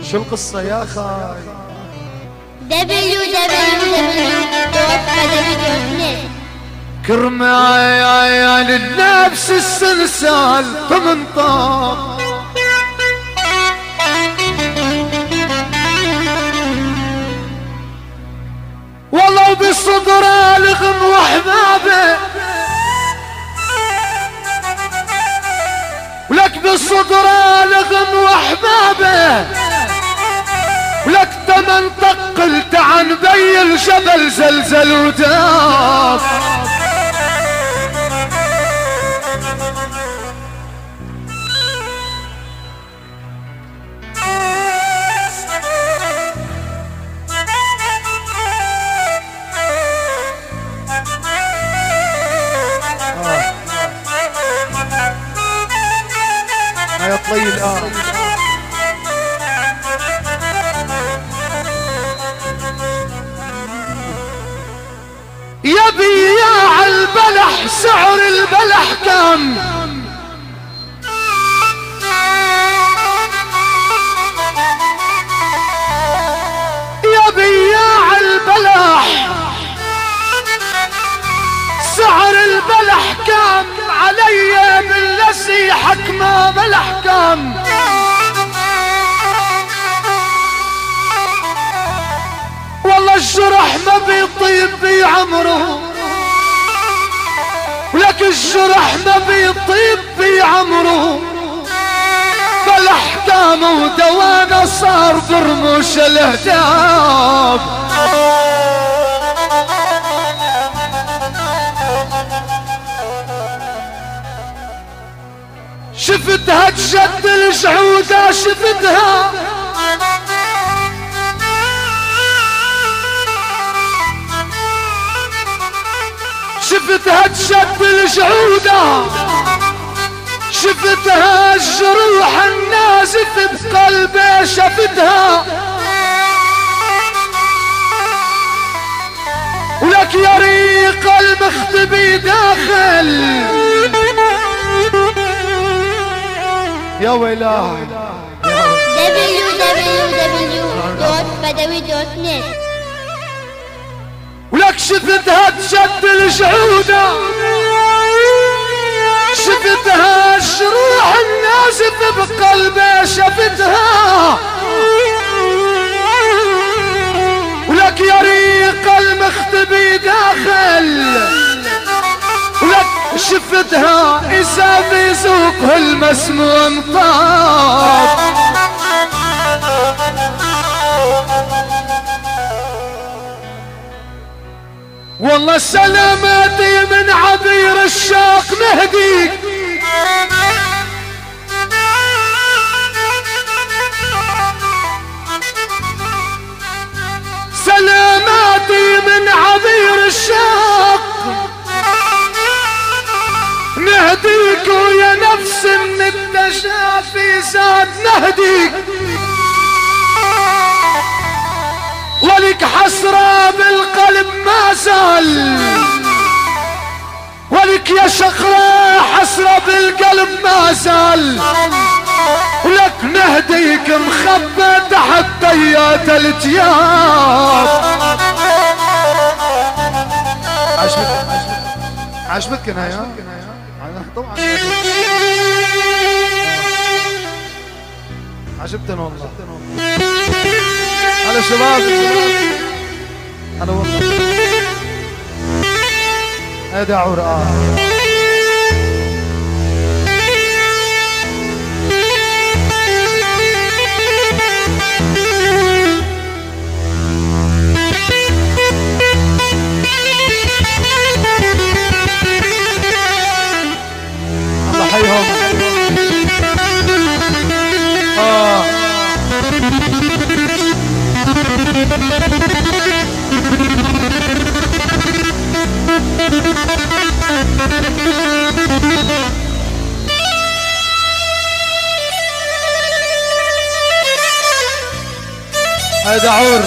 شو القصة يا خاي؟ www.fadawi.net كرماي للنفس السلسال فمنطاق والله بصدره لغم وحبابه ولك بصدره لغم وحبابه ولك تمن طقلت عن بي الجبل زلزل وداق يا طلي الآن يا بياع البلح سعر البلح كم يا بياع البلح سعر البلح كم علي بالذي حكمه بالاحكام والله الجرح ما بيطيب في عمره ولك الجرح ما بيطيب في عمره بالاحكام ودوانا صار برموش الاهداب شفتها تشد الجعودة شفتها شفتها تشد الجعودة شفتها الجروح النازف بقلبي شفتها ولك يا ريق المختبي داخل يا ويلاه www.fadawi.net ولك شفتها تشد الجعودة شفتها الجروح النازف بقلبي شفتها ولك يا ريق المختبي داخل ولك شفتها إذا بيذوق المسموم طاب والله سلاماتي من عبير الشاق مهدي سلاماتي من عبير الشاق نهديك ويا نفس من التشافي زاد نهديك ولك حسرة بالقلب ما زال ولك يا شخرة حسرة بالقلب ما زال ولك نهديك مخبى تحت طيات التياب عجبتك نهاية طبعا عجبتنا والله على شباب انا والله هذا عور الله حيهم هذا عور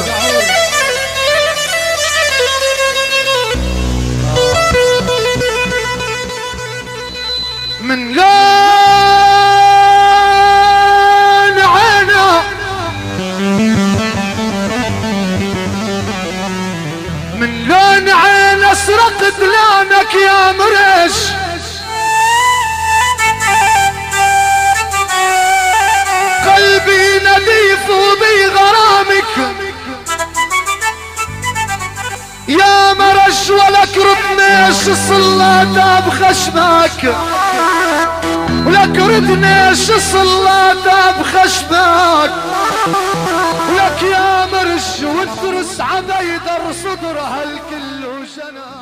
من لون عينه يا مرش قلبي نظيف بغرامك يا مرش ولك ردنيش صلاة بخشمك ولك ردنيش صلاة بخشمك ولك يا مرش والدرس عديدر صدرها الكل وشناك